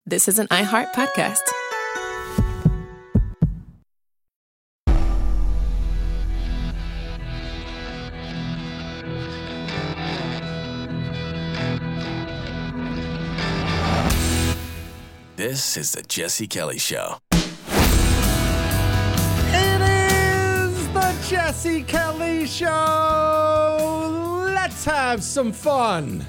This is an iHeart podcast. This is the Jesse Kelly Show. It is the Jesse Kelly Show. Let's have some fun.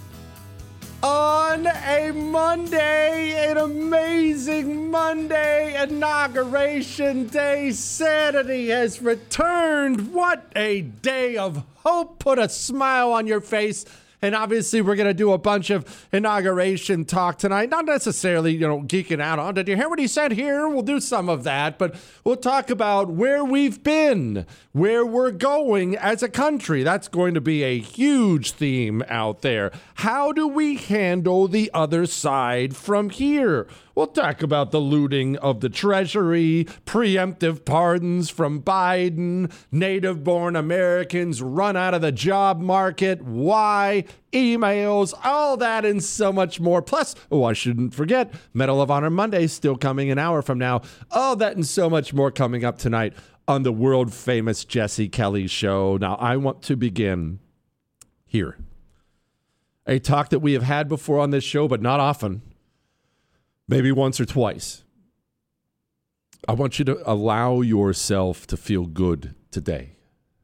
On a Monday, an amazing Monday, Inauguration Day, sanity has returned. What a day of hope. Put a smile on your face. And obviously, we're going to do a bunch of inauguration talk tonight. Not necessarily, geeking out on, did you hear what he said here? We'll do some of that, but we'll talk about where we've been, where we're going as a country. That's going to be a huge theme out there. How do we handle the other side from here? We'll talk about the looting of the Treasury, preemptive pardons from Biden, native-born Americans run out of the job market, why, emails, all that and so much more. Plus, I shouldn't forget, Medal of Honor Monday still coming an hour from now. All that and so much more coming up tonight on the world-famous Jesse Kelly Show. Now, I want to begin here. A talk that we have had before on this show, but not often. Maybe once or twice. I want you to allow yourself to feel good today.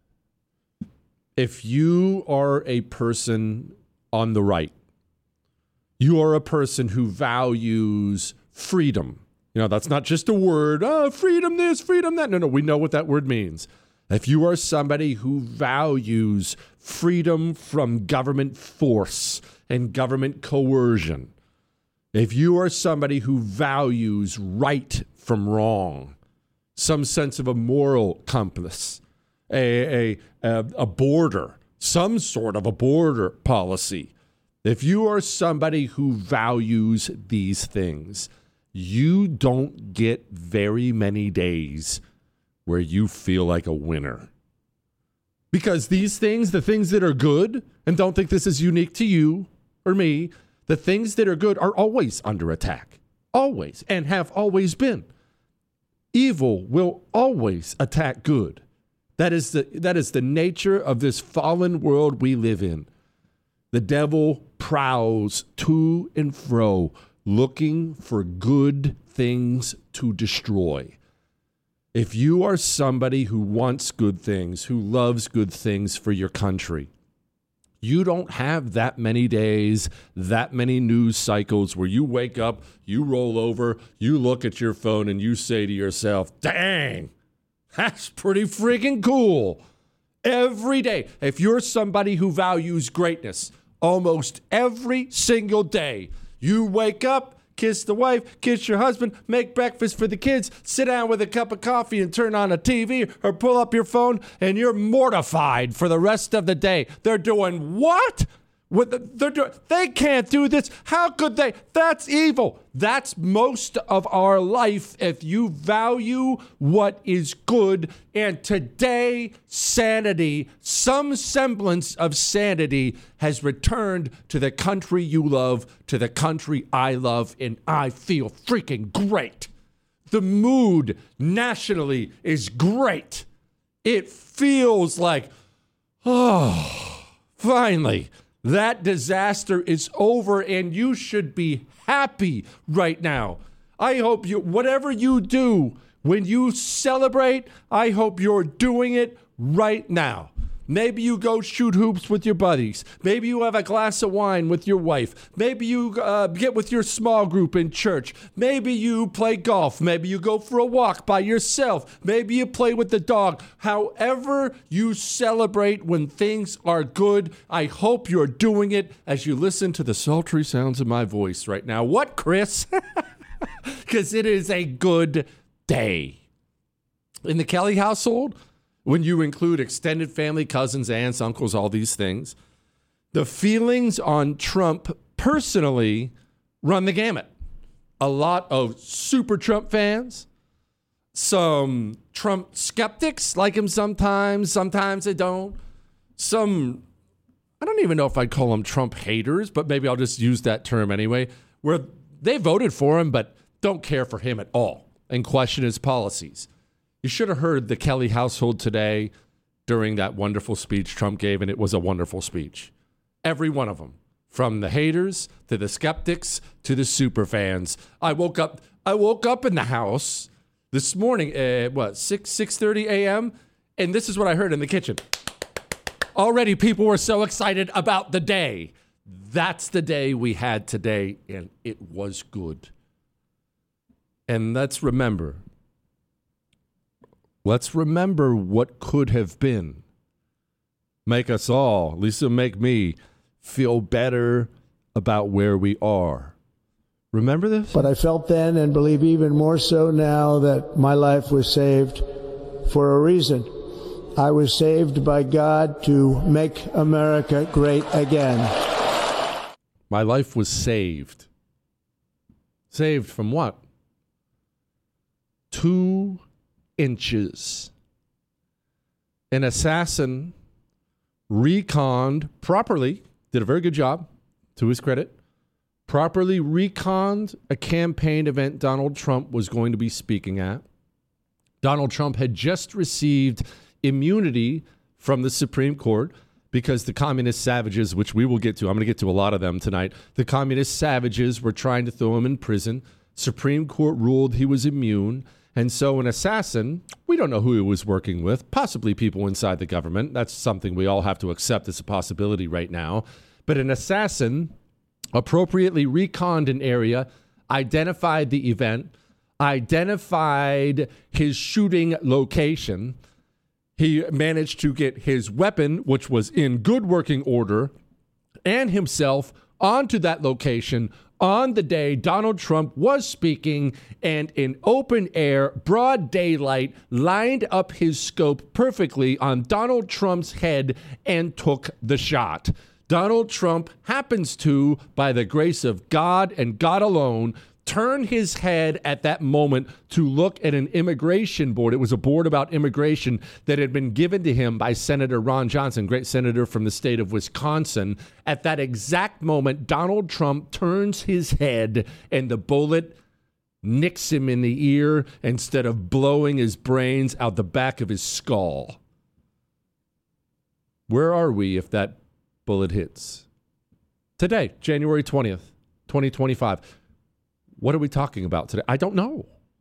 If you are a person on the right, you are a person who values freedom. That's not just a word, freedom this, freedom that. No, we know what that word means. If you are somebody who values freedom from government force and government coercion, if you are somebody who values right from wrong, some sense of a moral compass, a border, some sort of a border policy, if you are somebody who values these things, you don't get very many days where you feel like a winner. Because these things, the things that are good, and don't think this is unique to you or me, the things that are good are always under attack. Always. And have always been. Evil will always attack good. That is the nature of this fallen world we live in. The devil prowls to and fro, looking for good things to destroy. If you are somebody who wants good things, who loves good things for your country, you don't have that many days, that many news cycles where you wake up, you roll over, you look at your phone and you say to yourself, dang, that's pretty freaking cool. Every day, if you're somebody who values greatness, almost every single day, you wake up, kiss the wife, kiss your husband, make breakfast for the kids, sit down with a cup of coffee and turn on a TV or pull up your phone, and you're mortified for the rest of the day. They're doing what? They can't do this. How could they? That's evil. That's most of our life if you value what is good. And today, sanity, some semblance of sanity has returned to the country you love, to the country I love, and I feel freaking great. The mood nationally is great. It feels like, finally. That disaster is over, and you should be happy right now. I hope whatever you do when you celebrate, I hope you're doing it right now. Maybe you go shoot hoops with your buddies. Maybe you have a glass of wine with your wife. Maybe you get with your small group in church. Maybe you play golf. Maybe you go for a walk by yourself. Maybe you play with the dog. However you celebrate when things are good, I hope you're doing it as you listen to the sultry sounds of my voice right now. What, Chris? Because it is a good day. In the Kelly household, when you include extended family, cousins, aunts, uncles, all these things, the feelings on Trump personally run the gamut. A lot of super Trump fans, some Trump skeptics like him sometimes they don't. Some, I don't even know if I'd call them Trump haters, but maybe I'll just use that term anyway, where they voted for him, but don't care for him at all and question his policies. You should have heard the Kelly household today during that wonderful speech Trump gave, and it was a wonderful speech. Every one of them, from the haters to the skeptics to the super fans. I woke up in the house this morning at 6:30 a.m., and this is what I heard in the kitchen. Already people were so excited about the day. That's the day we had today, and it was good. And let's remember what could have been. Make us all, at least it'll make me, feel better about where we are. Remember this? But I felt then and believe even more so now that my life was saved for a reason. I was saved by God to make America great again. My life was saved. Saved from what? 2 inches. An assassin reconned properly, did a very good job, to his credit, properly reconned a campaign event Donald Trump was going to be speaking at. Donald Trump had just received immunity from the Supreme Court because the communist savages, which we will get to, I'm going to get to a lot of them tonight, the communist savages were trying to throw him in prison. Supreme Court ruled he was immune. And so an assassin, we don't know who he was working with, possibly people inside the government. That's something we all have to accept as a possibility right now. But an assassin appropriately reconned an area, identified the event, identified his shooting location. He managed to get his weapon, which was in good working order, and himself onto that location on the day Donald Trump was speaking, and in open air, broad daylight, lined up his scope perfectly on Donald Trump's head and took the shot. Donald Trump happens to, by the grace of God and God alone, turn his head at that moment to look at an immigration board. It was a board about immigration that had been given to him by Senator Ron Johnson, great senator from the state of Wisconsin. At that exact moment, Donald Trump turns his head and the bullet nicks him in the ear instead of blowing his brains out the back of his skull. Where are we if that bullet hits? Today, January 20th, 2025. What are we talking about today? I don't know.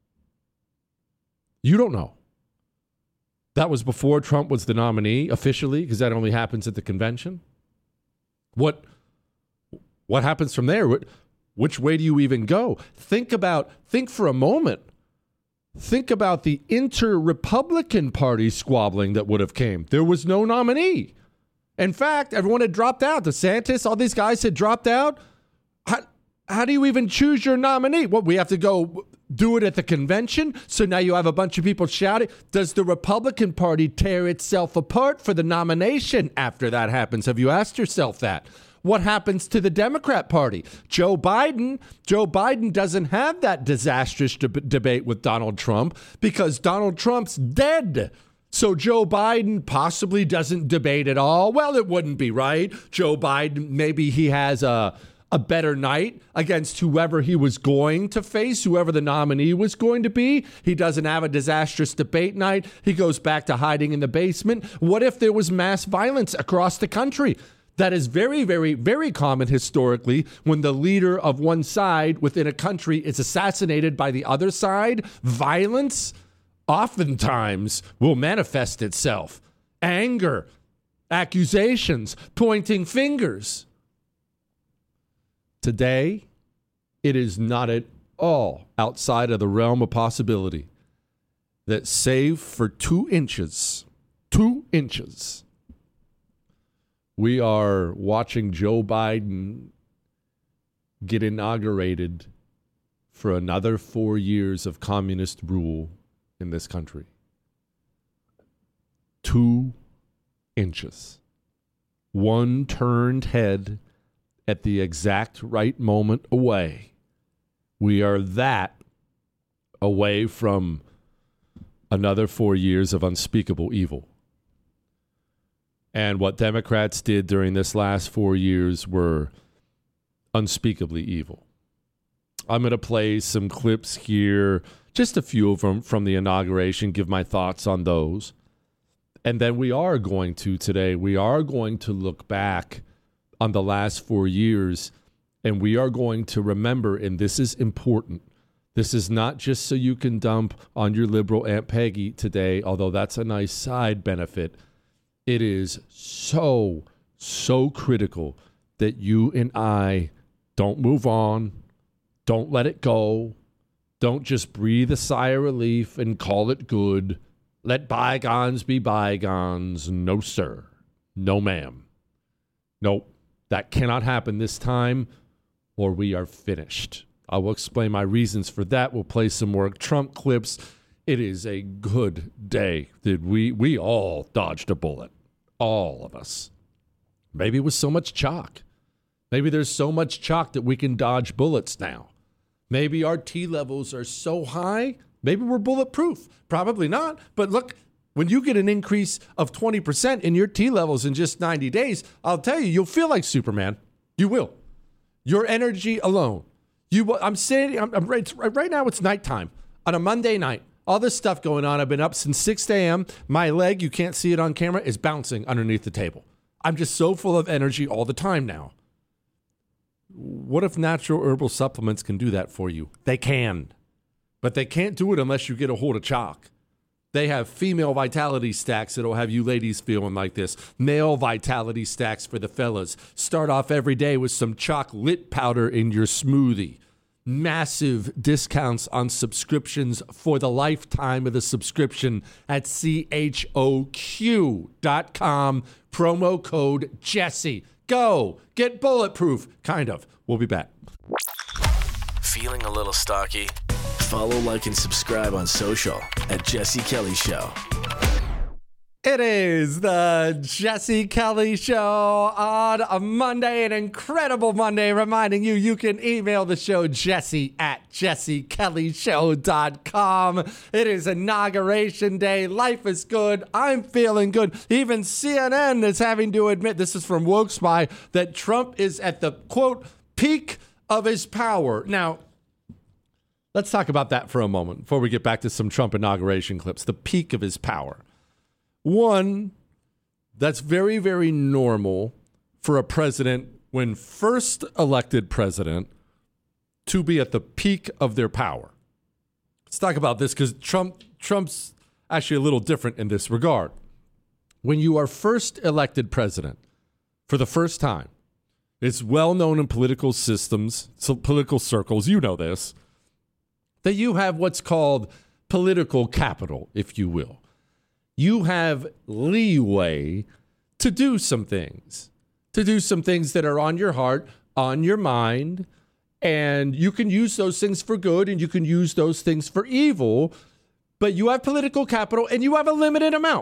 You don't know. That was before Trump was the nominee officially, because that only happens at the convention. What happens from there? Which way do you even go? Think for a moment. Think about the inter-Republican Party squabbling that would have came. There was no nominee. In fact, everyone had dropped out. DeSantis, all these guys had dropped out. How do you even choose your nominee? What, we have to go do it at the convention? So now you have a bunch of people shouting. Does the Republican Party tear itself apart for the nomination after that happens? Have you asked yourself that? What happens to the Democrat Party? Joe Biden doesn't have that disastrous debate with Donald Trump because Donald Trump's dead. So Joe Biden possibly doesn't debate at all. Well, it wouldn't be right. Joe Biden, maybe he has a better night against whoever he was going to face, whoever the nominee was going to be. He doesn't have a disastrous debate night. He goes back to hiding in the basement. What if there was mass violence across the country? That is very, very, very common historically when the leader of one side within a country is assassinated by the other side. Violence oftentimes will manifest itself. Anger, accusations, pointing fingers. Today, it is not at all outside of the realm of possibility that save for 2 inches, we are watching Joe Biden get inaugurated for another 4 years of communist rule in this country. 2 inches. One turned head at the exact right moment away. We are that away from another 4 years of unspeakable evil. And what Democrats did during this last 4 years were unspeakably evil. I'm going to play some clips here, just a few of them from the inauguration, give my thoughts on those. And then we are going to look back on the last 4 years, and we are going to remember, and this is important, this is not just so you can dump on your liberal Aunt Peggy today, although that's a nice side benefit. It is so critical that you and I don't move on, don't let it go, don't just breathe a sigh of relief and call it good. Let bygones be bygones. No, sir. No, ma'am. Nope. That cannot happen this time, or we are finished. I will explain my reasons for that. We'll play some more Trump clips. It is a good day. We all dodged a bullet. All of us. Maybe it was so much chalk. Maybe there's so much chalk that we can dodge bullets now. Maybe our T levels are so high, maybe we're bulletproof. Probably not. But look, when you get an increase of 20% in your T levels in just 90 days, I'll tell you, you'll feel like Superman. You will. Your energy alone. Right now it's nighttime on a Monday night. All this stuff going on. I've been up since 6 a.m. My leg, you can't see it on camera, is bouncing underneath the table. I'm just so full of energy all the time now. What if natural herbal supplements can do that for you? They can. But they can't do it unless you get a hold of chalk. They have female vitality stacks that'll have you ladies feeling like this. Male vitality stacks for the fellas. Start off every day with some chalk lit powder in your smoothie. Massive discounts on subscriptions for the lifetime of the subscription at CHOQ.com. Promo code Jesse. Go. Get bulletproof. Kind of. We'll be back. Feeling a little stocky? Follow, like, and subscribe on social at Jesse Kelly Show. It is the Jesse Kelly Show on a Monday, an incredible Monday, reminding you can email the show jesse@jessekellyshow.com. It is Inauguration Day. Life is good. I'm feeling good. Even CNN is having to admit, this is from Woke Spy, that Trump is at the, quote, peak of his power. Now, let's talk about that for a moment before we get back to some Trump inauguration clips. The peak of his power. One, that's very, very normal for a president, when first elected president, to be at the peak of their power. Let's talk about this because Trump's actually a little different in this regard. When you are first elected president for the first time, it's well known in political systems, political circles, you know this, that you have what's called political capital, if you will. You have leeway to do some things that are on your heart, on your mind, and you can use those things for good and you can use those things for evil, but you have political capital and you have a limited amount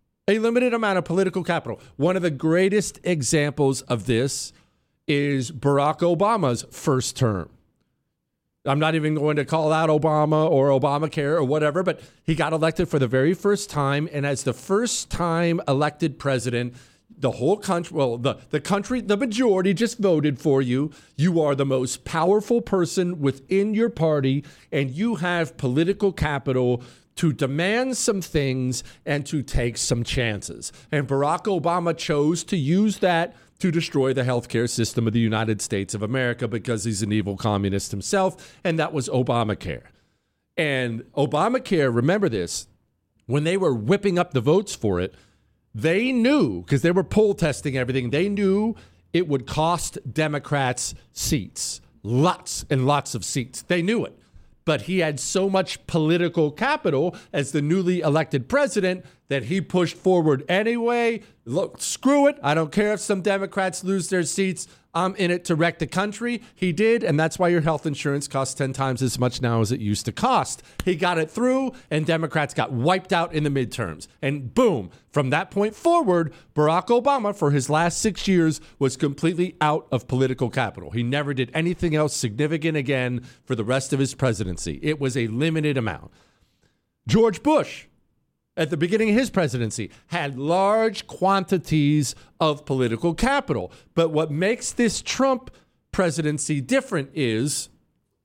of political capital. One of the greatest examples of this is Barack Obama's first term. I'm not even going to call out Obama or Obamacare or whatever, but he got elected for the very first time. And as the first time elected president, the whole country, the majority just voted for you. You are the most powerful person within your party, and you have political capital to demand some things and to take some chances. And Barack Obama chose to use that to destroy the healthcare system of the United States of America because he's an evil communist himself, and that was Obamacare. And Obamacare, remember this, when they were whipping up the votes for it, they knew, because they were poll testing everything, they knew it would cost Democrats seats, lots and lots of seats. They knew it. But he had so much political capital as the newly elected president that he pushed forward anyway. Look, screw it. I don't care if some Democrats lose their seats. I'm in it to wreck the country. He did, and that's why your health insurance costs 10 times as much now as it used to cost. He got it through, and Democrats got wiped out in the midterms. And boom, from that point forward, Barack Obama, for his last 6 years, was completely out of political capital. He never did anything else significant again for the rest of his presidency. It was a limited amount. George Bush, at the beginning of his presidency, had large quantities of political capital. But what makes this Trump presidency different is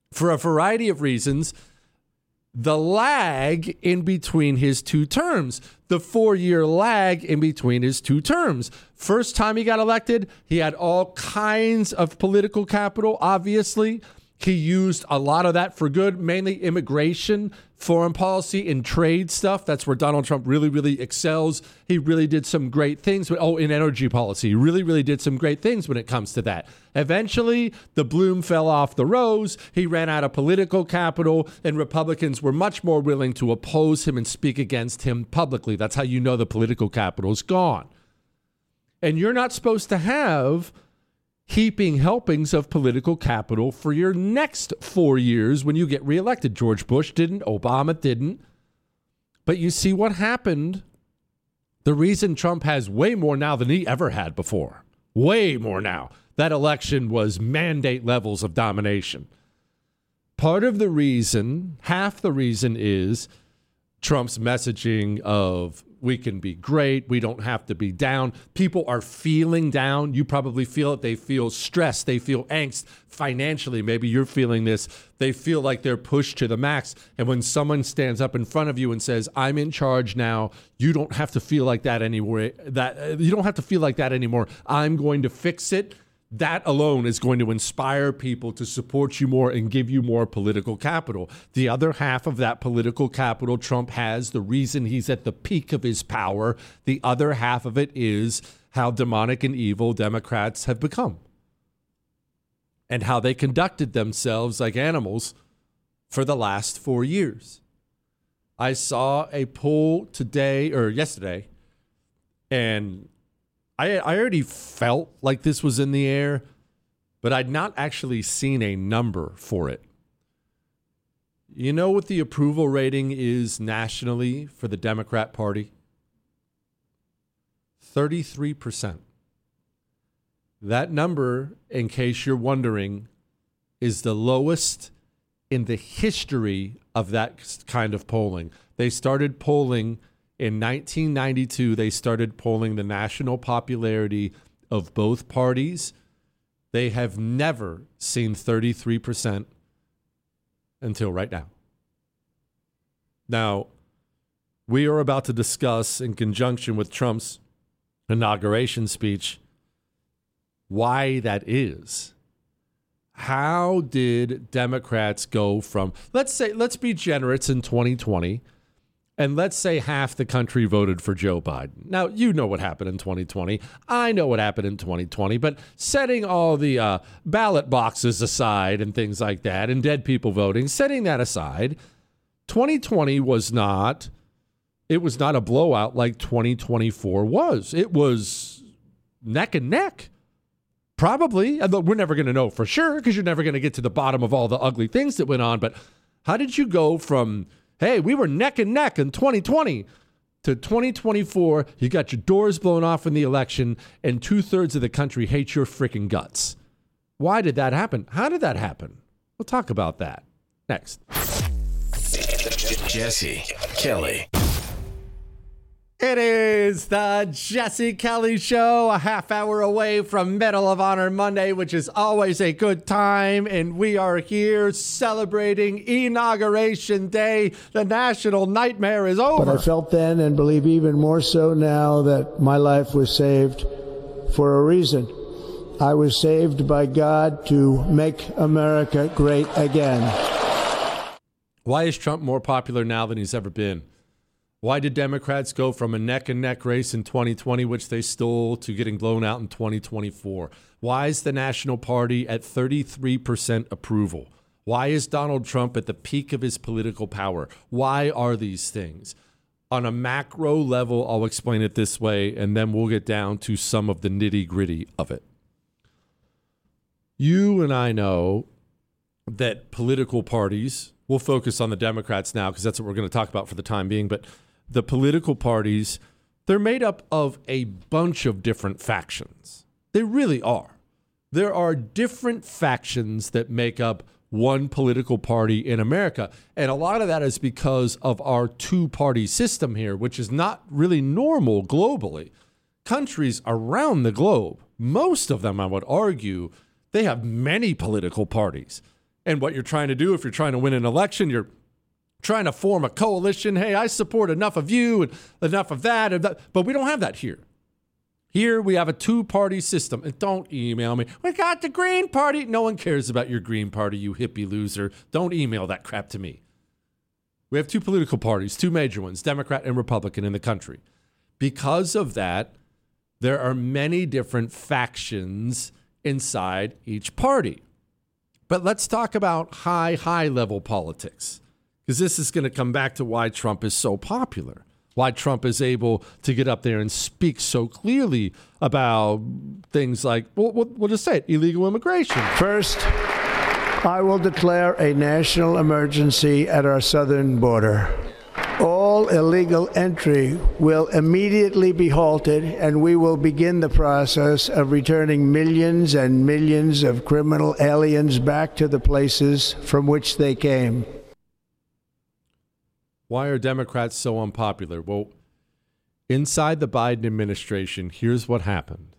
for a variety of reasons. The lag in between his two terms, the 4-year lag in between his two terms. First time he got elected, he had all kinds of political capital, obviously. He used a lot of that for good, mainly immigration, foreign policy, and trade stuff. That's where Donald Trump really, really excels. He really did some great things. In energy policy, he really, really did some great things when it comes to that. Eventually, the bloom fell off the rose. He ran out of political capital, and Republicans were much more willing to oppose him and speak against him publicly. That's how you know the political capital is gone. And you're not supposed to have heaping helpings of political capital for your next 4 years when you get reelected. George Bush didn't. Obama didn't. But you see what happened. The reason Trump has way more now than he ever had before, way more now. That election was mandate levels of domination. Part of the reason, half the reason is Trump's messaging of we can be great. We don't have to be down. People are feeling down. You probably feel it. They feel stressed. They feel angst financially. Maybe you're feeling this. They feel like they're pushed to the max. And when someone stands up in front of you and says, I'm in charge now, you don't have to feel like that anymore. You don't have to feel like that anymore. I'm going to fix it. That alone is going to inspire people to support you more and give you more political capital. The other half of that political capital Trump has, the reason he's at the peak of his power, the other half of it is how demonic and evil Democrats have become and how they conducted themselves like animals for the last 4 years. I saw a poll yesterday, and I already felt like this was in the air, but I'd not actually seen a number for it. You know what the approval rating is nationally for the Democrat Party? 33%. That number, in case you're wondering, is the lowest in the history of that kind of polling. They started polling in 1992, they started polling the national popularity of both parties. They have never seen 33% until right now. Now, we are about to discuss, in conjunction with Trump's inauguration speech, why that is. How did Democrats go from, let's be generous in 2020, and let's say half the country voted for Joe Biden. Now, you know what happened in 2020. I know what happened in 2020. But setting all the ballot boxes aside and things like that, and dead people voting, setting that aside, 2020 was not a blowout like 2024 was. It was neck and neck. Probably. We're never going to know for sure because you're never going to get to the bottom of all the ugly things that went on. But how did you go from, hey, we were neck and neck in 2020 to 2024, you got your doors blown off in the election, and 2/3 of the country hates your freaking guts? Why did that happen? How did that happen? We'll talk about that next. Jesse Kelly. It is the Jesse Kelly Show, a half hour away from Medal of Honor Monday, which is always a good time. And we are here celebrating Inauguration Day. The national nightmare is over. But I felt then, and believe even more so now, that my life was saved for a reason. I was saved by God to make America great again. Why is Trump more popular now than he's ever been? Why did Democrats go from a neck-and-neck race in 2020, which they stole, to getting blown out in 2024? Why is the National Party at 33% approval? Why is Donald Trump at the peak of his political power? Why are these things? On a macro level, I'll explain it this way, and then we'll get down to some of the nitty-gritty of it. You and I know that political parties, we'll focus on the Democrats now because that's what we're going to talk about for the time being, but the political parties, they're made up of a bunch of different factions. They really are. There are different factions that make up one political party in America. And a lot of that is because of our two-party system here, which is not really normal globally. Countries around the globe, most of them, I would argue, they have many political parties. And what you're trying to do, if you're trying to win an election, you're trying to form a coalition. Hey, I support enough of you and enough of that. But we don't have that here. Here we have a two-party system. And don't email me. We got the Green Party. No one cares about your Green Party, you hippie loser. Don't email that crap to me. We have two political parties, two major ones, Democrat and Republican in the country. Because of that, there are many different factions inside each party. But let's talk about high-level politics, because this is going to come back to why Trump is so popular, why Trump is able to get up there and speak so clearly about things like, we'll just say it, illegal immigration. First, I will declare a national emergency at our southern border. All illegal entry will immediately be halted, and we will begin the process of returning millions and millions of criminal aliens back to the places from which they came. Why are Democrats so unpopular? Well, inside the Biden administration, here's what happened.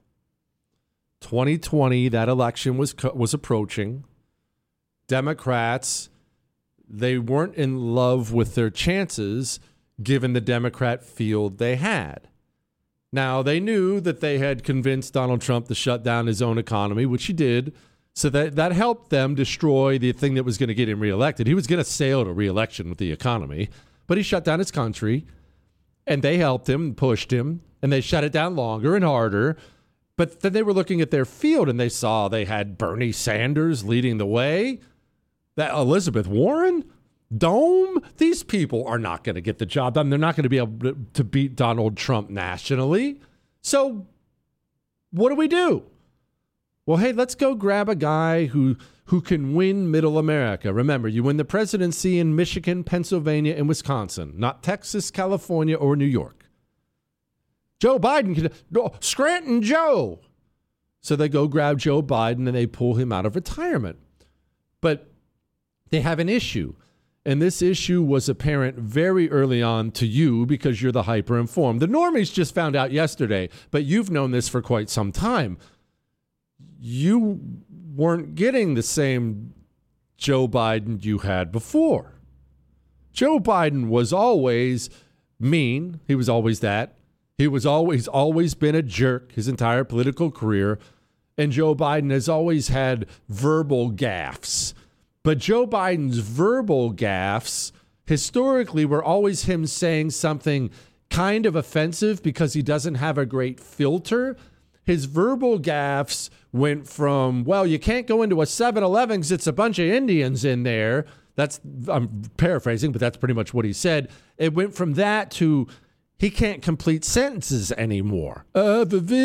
2020, that election was approaching. Democrats, they weren't in love with their chances given the Democrat field they had. Now, they knew that they had convinced Donald Trump to shut down his own economy, which he did. So that helped them destroy the thing that was going to get him reelected. He was going to sail to reelection with the economy, but he shut down his country, and they helped him, pushed him, and they shut it down longer and harder. But then they were looking at their field, and they saw they had Bernie Sanders leading the way. That Elizabeth Warren, Dome, these people are not going to get the job done. They're not going to be able to beat Donald Trump nationally. So what do? Well, hey, let's go grab a guy who can win middle America. Remember, you win the presidency in Michigan, Pennsylvania, and Wisconsin, not Texas, California, or New York. Joe Biden, Scranton Joe. So they go grab Joe Biden and they pull him out of retirement. But they have an issue, and this issue was apparent very early on to you because you're the hyper-informed. The normies just found out yesterday, but you've known this for quite some time. You weren't getting the same Joe Biden you had before. Joe Biden was always mean. He was always that. He was always been a jerk his entire political career, and Joe Biden has always had verbal gaffes. But Joe Biden's verbal gaffes historically were always him saying something kind of offensive because he doesn't have a great filter. His verbal gaffes went from, well, you can't go into a 7-Eleven because it's a bunch of Indians in there. I'm paraphrasing, but that's pretty much what he said. It went from that to he can't complete sentences anymore. So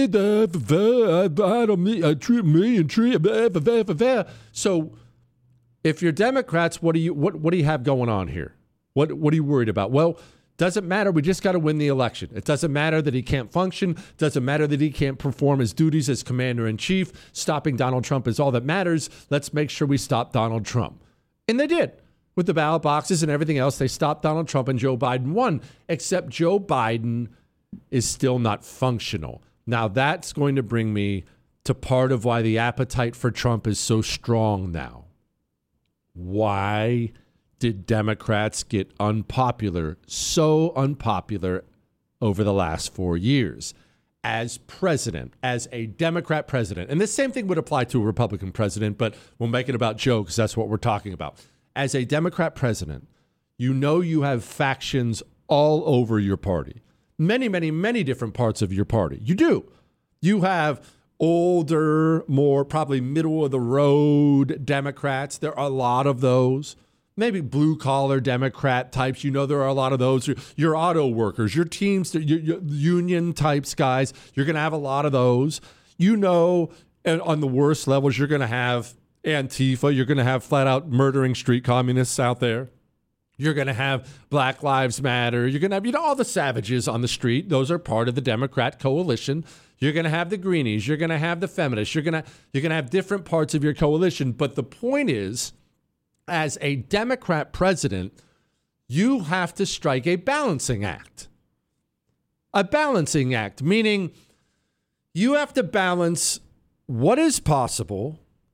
if you're Democrats, what do you have going on here? What are you worried about? Well, doesn't matter. We just got to win the election. It doesn't matter that he can't function. Doesn't matter that he can't perform his duties as commander-in-chief. Stopping Donald Trump is all that matters. Let's make sure we stop Donald Trump. And they did. With the ballot boxes and everything else, they stopped Donald Trump and Joe Biden won. Except Joe Biden is still not functional. Now, that's going to bring me to part of why the appetite for Trump is so strong now. Why did Democrats get so unpopular over the last 4 years? As president, as a Democrat president, and this same thing would apply to a Republican president, but we'll make it about Joe because that's what we're talking about. As a Democrat president, you have factions all over your party. Many, many, many different parts of your party. You do. You have older, more probably middle-of-the-road Democrats. There are a lot of those. Maybe blue-collar Democrat types. There are a lot of those. Your auto workers, your teams, your union types guys. You're going to have a lot of those. And on the worst levels, you're going to have Antifa. You're going to have flat-out murdering street communists out there. You're going to have Black Lives Matter. You're going to have, all the savages on the street. Those are part of the Democrat coalition. You're going to have the greenies. You're going to have the feminists. You're going to have different parts of your coalition. But the point is, as a Democrat president, you have to strike a balancing act. A balancing act, meaning you have to balance what is possible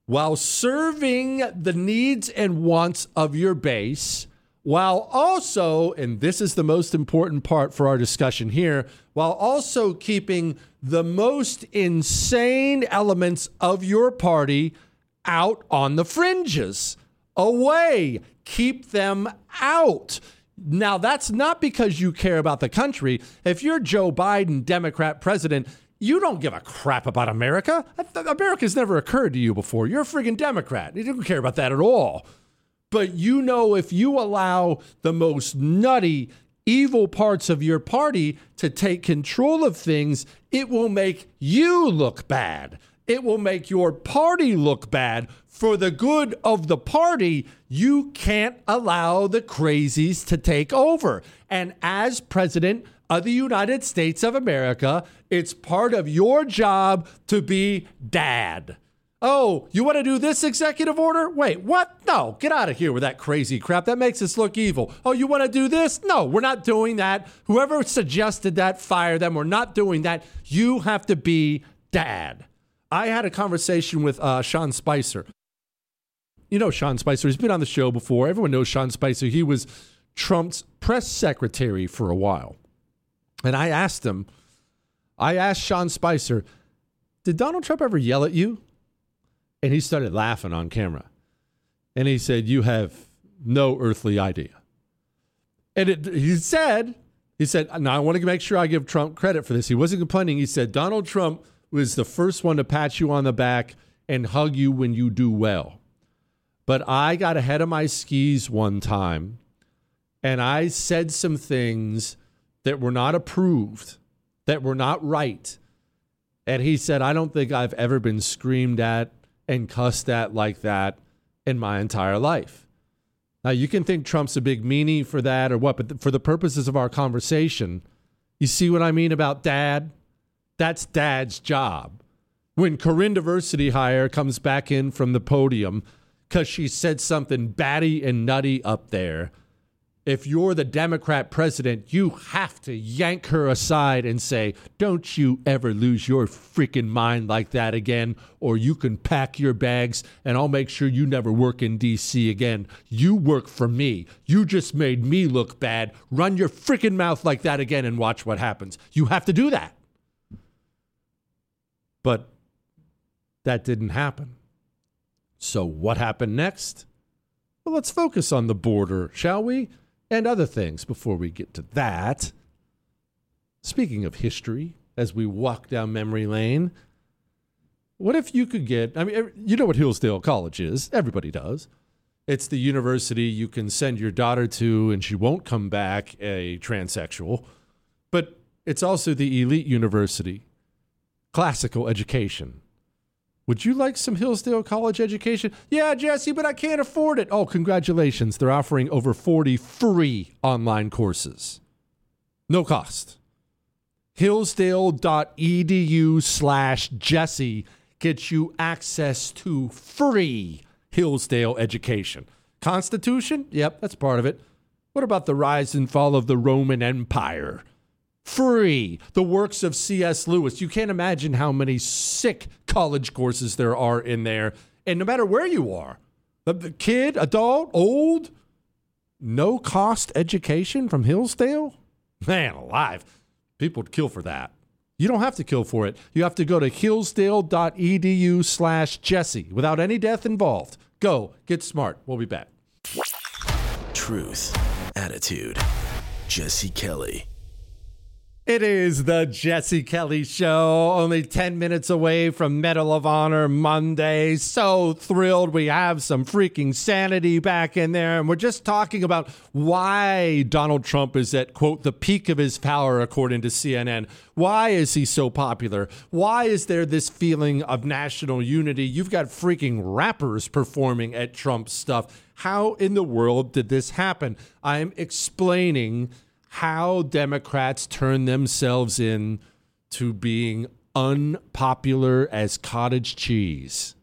while serving the needs and wants of your base, while also, and this is the most important part for our discussion here, while also keeping the most insane elements of your party out on the fringes, away. Keep them out. Now, that's not because you care about the country. If you're Joe Biden, Democrat president, you don't give a crap about America. America's never occurred to you before. You're a friggin' Democrat. You don't care about that at all. But you know, if you allow the most nutty, evil parts of your party to take control of things, it will make you look bad. It will make your party look bad. For the good of the party, you can't allow the crazies to take over. And as president of the United States of America, it's part of your job to be dad. Oh, you want to do this executive order? Wait, what? No, get out of here with that crazy crap. That makes us look evil. Oh, you want to do this? No, we're not doing that. Whoever suggested that, fire them. We're not doing that. You have to be dad. I had a conversation with Sean Spicer. You know Sean Spicer. He's been on the show before. Everyone knows Sean Spicer. He was Trump's press secretary for a while. And I asked Sean Spicer, did Donald Trump ever yell at you? And he started laughing on camera. And he said, you have no earthly idea. And he said, now I want to make sure I give Trump credit for this. He wasn't complaining. He said, Donald Trump was the first one to pat you on the back and hug you when you do well. But I got ahead of my skis one time, and I said some things that were not approved, that were not right. And he said, I don't think I've ever been screamed at and cussed at like that in my entire life. Now, you can think Trump's a big meanie for that or what, but for the purposes of our conversation, you see what I mean about dad? That's dad's job. When Corinne Diversity Hire comes back in from the podium because she said something batty and nutty up there, if you're the Democrat president, you have to yank her aside and say, don't you ever lose your freaking mind like that again, or you can pack your bags and I'll make sure you never work in D.C. again. You work for me. You just made me look bad. Run your freaking mouth like that again and watch what happens. You have to do that. But that didn't happen. So what happened next? Well, let's focus on the border, shall we? And other things before we get to that. Speaking of history, as we walk down memory lane, what if you could get, I mean, you know what Hillsdale College is. Everybody does. It's the university you can send your daughter to and she won't come back a transsexual. But it's also the elite university. Classical education. Would you like some Hillsdale College education? Yeah, Jesse, but I can't afford it. Oh, congratulations. They're offering over 40 free online courses. No cost. Hillsdale.edu/Jesse gets you access to free Hillsdale education. Constitution? Yep, that's part of it. What about the rise and fall of the Roman Empire? Free. The works of C.S. Lewis. You can't imagine how many sick college courses there are in there. And no matter where you are, the kid, adult, old, no cost education from Hillsdale? Man alive. People would kill for that. You don't have to kill for it. You have to go to hillsdale.edu/Jesse without any death involved. Go. Get smart. We'll be back. Truth, attitude, Jesse Kelly. It is the Jesse Kelly Show, only 10 minutes away from Medal of Honor Monday. So thrilled we have some freaking sanity back in there. And we're just talking about why Donald Trump is at, quote, the peak of his power, according to CNN. Why is he so popular? Why is there this feeling of national unity? You've got freaking rappers performing at Trump's stuff. How in the world did this happen? I'm explaining how Democrats turn themselves in to being unpopular as cottage cheese.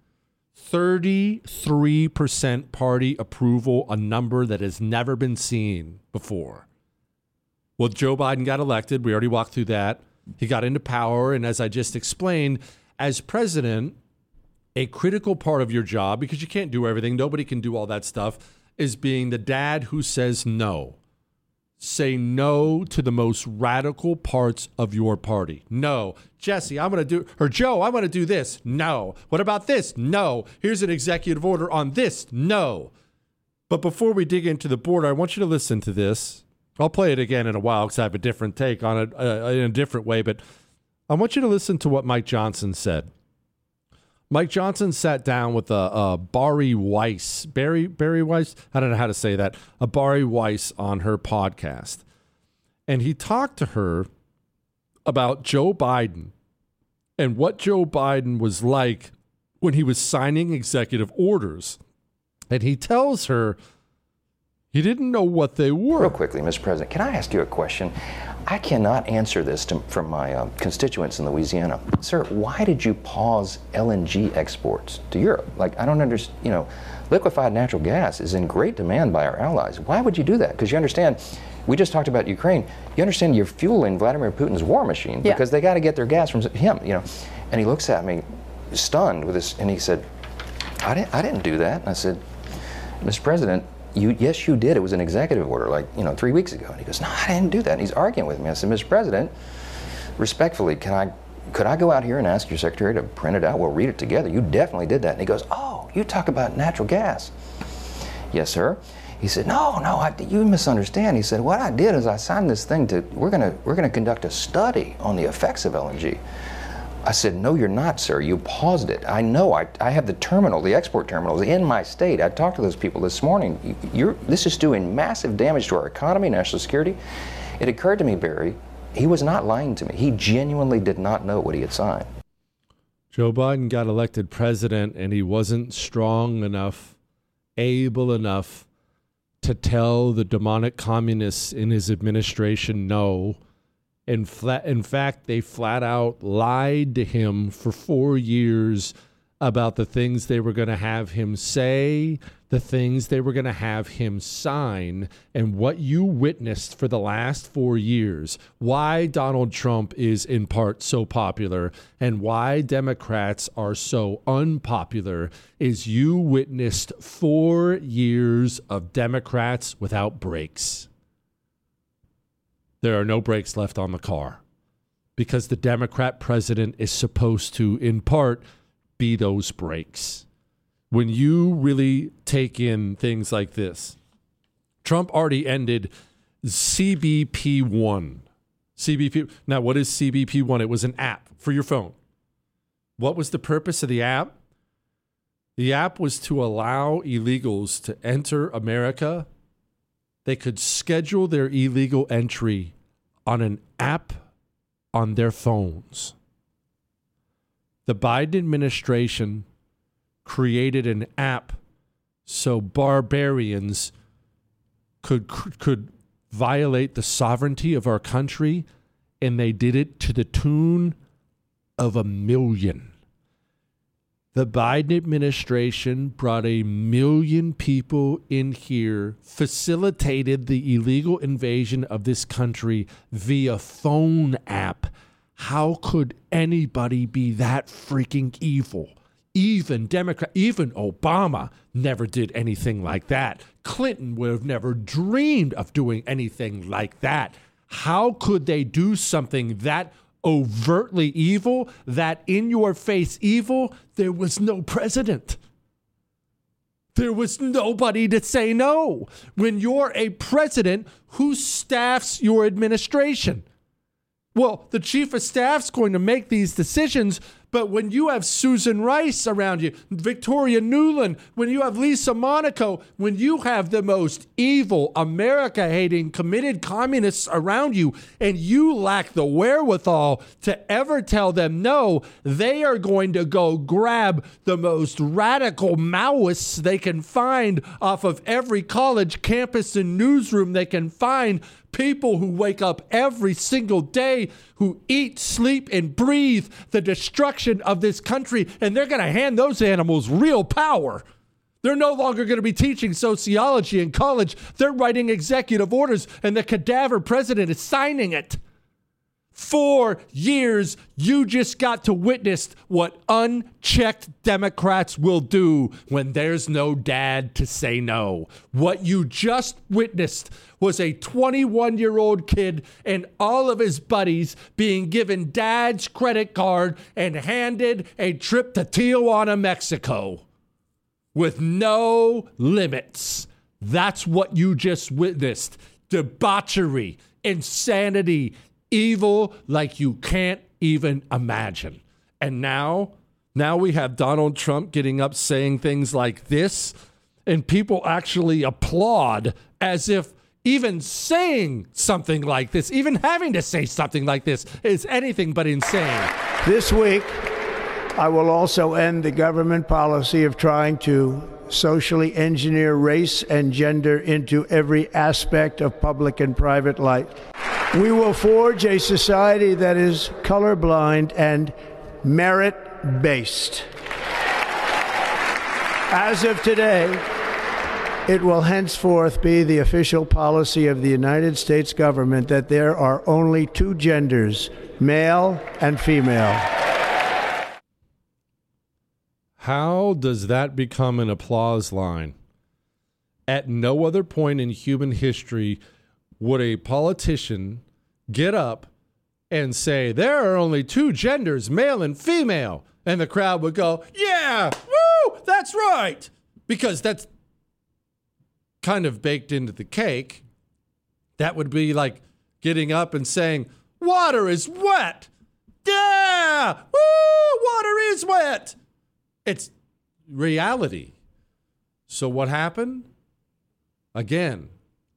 33% party approval, a number that has never been seen before. Well, Joe Biden got elected. We already walked through that. He got into power. And as I just explained, as president, a critical part of your job, because you can't do everything, nobody can do all that stuff, is being the dad who says no. Say no to the most radical parts of your party. No. Jesse, I'm going to do, or Joe, I'm going to do this. No. What about this? No. Here's an executive order on this. No. But before we dig into the border, I want you to listen to this. I'll play it again in a while because I have a different take on it in a different way. But I want you to listen to what Mike Johnson said. Mike Johnson sat down with Bari Weiss. Barry Weiss? I don't know how to say that. Bari Weiss on her podcast. And he talked to her about Joe Biden and what Joe Biden was like when he was signing executive orders. And he tells her he didn't know what they were. Real quickly, Mr. President, can I ask you a question? I cannot answer this from my constituents in Louisiana. Sir, why did you pause LNG exports to Europe? Like, I don't understand, liquefied natural gas is in great demand by our allies. Why would you do that? Because you understand, we just talked about Ukraine. You understand you're fueling Vladimir Putin's war machine because they got to get their gas from him, And he looks at me stunned with this, and he said, I didn't do that. And I said, Mr. President, yes, you did. It was an executive order 3 weeks ago. And he goes, no, I didn't do that. And he's arguing with me. I said, Mr. President, respectfully, could I go out here and ask your secretary to print it out? We'll read it together. You definitely did that. And he goes, oh, you talk about natural gas. Yes, sir. He said, no, you misunderstand. He said, what I did is I signed this thing we're gonna conduct a study on the effects of LNG. I said, no, you're not, sir. You paused it. I know. I have the export terminals in my state. I talked to those people this morning. This is doing massive damage to our economy, national security. It occurred to me, Barry, he was not lying to me. He genuinely did not know what he had signed. Joe Biden got elected president, and he wasn't strong enough, able enough to tell the demonic communists in his administration no. In fact, they flat out lied to him for 4 years about the things they were going to have him say, the things they were going to have him sign, and what you witnessed for the last 4 years, why Donald Trump is in part so popular and why Democrats are so unpopular is you witnessed 4 years of Democrats without brakes. There are no brakes left on the car because the Democrat president is supposed to, in part, be those brakes. When you really take in things like this, Trump already ended CBP-1. Now, what is CBP-1? It was an app for your phone. What was the purpose of the app? The app was to allow illegals to enter America. They could schedule their illegal entry on an app on their phones. The Biden administration created an app so barbarians could violate the sovereignty of our country, and they did it to the tune of 1 million. The Biden administration brought 1 million people in here, facilitated the illegal invasion of this country via phone app. How could anybody be that freaking evil? Even Obama never did anything like that. Clinton would have never dreamed of doing anything like that. How could they do something that overtly evil, that in-your-face evil? There was no president. There was nobody to say no. When you're a president, who staffs your administration? Well, the chief of staff's going to make these decisions, but when you have Susan Rice around you, Victoria Nuland, when you have Lisa Monaco, when you have the most evil, America-hating, committed communists around you, and you lack the wherewithal to ever tell them no, they are going to go grab the most radical Maoists they can find off of every college campus and newsroom they can find, people who wake up every single day, who eat, sleep, and breathe the destruction of this country, and they're going to hand those animals real power. They're no longer going to be teaching sociology in college. They're writing executive orders, and the cadaver president is signing it. 4 years, you just got to witness what unchecked Democrats will do when there's no dad to say no. What you just witnessed was a 21-year-old kid and all of his buddies being given dad's credit card and handed a trip to Tijuana, Mexico, with no limits. That's what you just witnessed. Debauchery, insanity, evil like you can't even imagine. And now we have Donald Trump getting up saying things like this, and people actually applaud as if even saying something like this, even having to say something like this, is anything but insane. This week, I will also end the government policy of trying to socially engineer race and gender into every aspect of public and private life. We will forge a society that is colorblind and merit-based. As of today, it will henceforth be the official policy of the United States government that there are only 2 genders, male and female. How does that become an applause line? At no other point in human history would a politician get up and say, there are only 2 genders, male and female, and the crowd would go, yeah, woo, that's right, because that's kind of baked into the cake. That would be like getting up and saying, water is wet. Yeah, woo, water is wet. It's reality. So what happened? Again,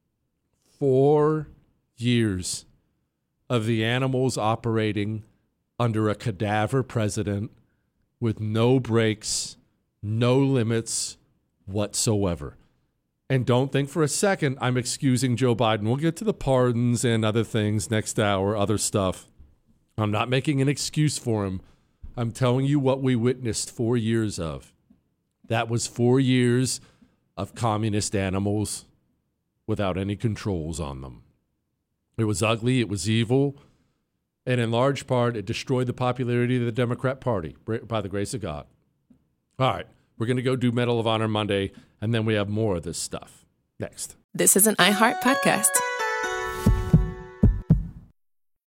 4 years of the animals operating under a cadaver president with no brakes, no limits whatsoever. And don't think for a second I'm excusing Joe Biden. We'll get to the pardons and other things next hour, other stuff. I'm not making an excuse for him. I'm telling you what we witnessed 4 years of. That was 4 years of communist animals without any controls on them. It was ugly, it was evil, and in large part, it destroyed the popularity of the Democrat Party by the grace of God. All right, we're going to go do Medal of Honor Monday, and then we have more of this stuff next. This is an iHeart podcast.